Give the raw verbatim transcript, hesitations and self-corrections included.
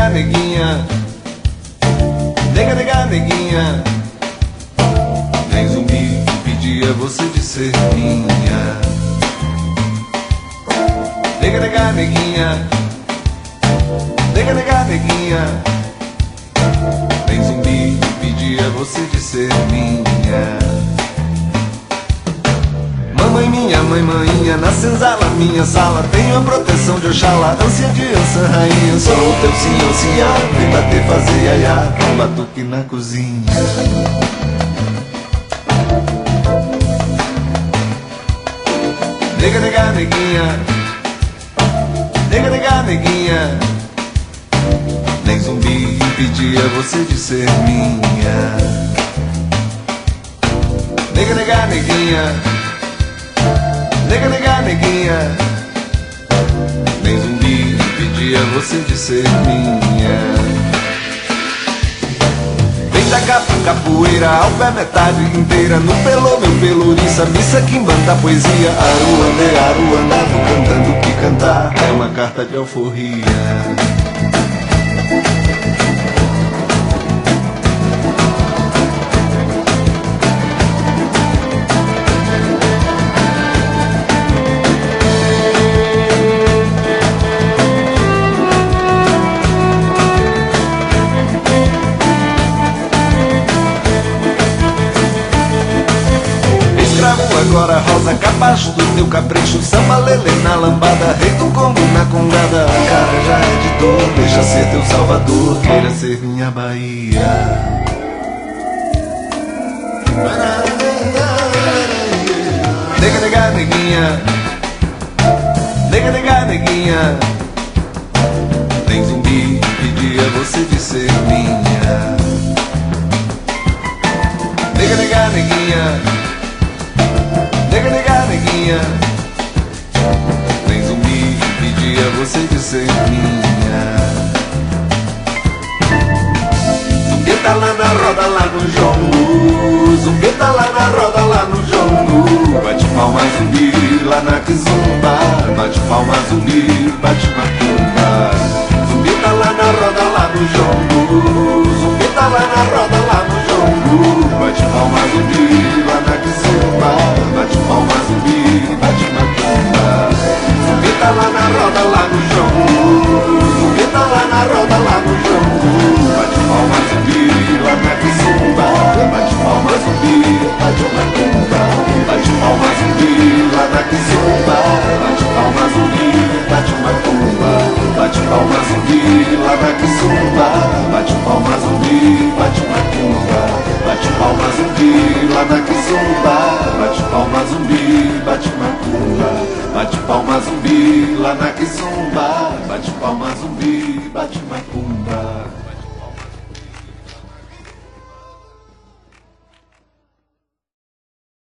nega, neguinha. Nega, nega, neguinha. Nem zumbi impedia você de ser minha. Nega, nega, neguinha. Nega, nega, neguinha. Nem zumbi impedia você de ser minha. Mamãe minha, mãe maninha, na senzala minha sala tenho a proteção de Oxalá, ânsia de ança rainha. Sou o teu senhor, sinhá, vem bater, fazer iaiá, com batuque na cozinha. Nega, nega, neguinha. Nega, nega, neguinha. Nem zumbi impedia você de ser minha. Nega, nega, neguinha. Nega, nega, neguinha. Nem zumbi impedia você de ser minha. Vem da capa, capoeira, ao pé metade inteira. No pelô, meu peluriça, missa, quimbanda, poesia. Aruandê, aruandá, tô cantando que cantar é uma carta de alforria. Agora rosa, capacho do teu capricho, samba lelê na lambada, rei do Congo na congada. A cara já é de dor, deixa ser teu salvador, queira ser minha Bahia. Nega, nega, neguinha. Nega, nega, neguinha. Nem zumbi impedia você de ser minha. Nega, nega, neguinha. Nega, nega, neguinha. Nem zumbi impedia você de ser minha. Zumbi tá lá na roda, lá no jongo. Zumbi tá lá na roda, lá no jongo. Bate palma, zumbi, lá na kizumba. Bate palma, zumbi, bate macumba. Zumbi tá lá na roda, lá no jongo. Zumbi tá lá na roda, lá no jongo. Bate palma, zumbi, lá na kizumba. Bate palma, zumbi, bate macumba. Zumbi tá lá na roda, lá no jongo. Zumbi tá lá na roda, lá no jongo. Bate palma, zumbi, lá na kizumba. Bate palma, zumbi, bate macumba. Bate palma, zumbi, lá na kizumba. Bate palma, zumbi, bate macumba. Bate palma, zumbi, lá na kizumba. Bate palma, zumbi, bate macumba. Bate palma, zumbi, lá na kizumba. Bate palma, zumbi, bate macumba. Bate palma, zumbi, lá na kizumba. Bate palma, zumbi, bate macumba.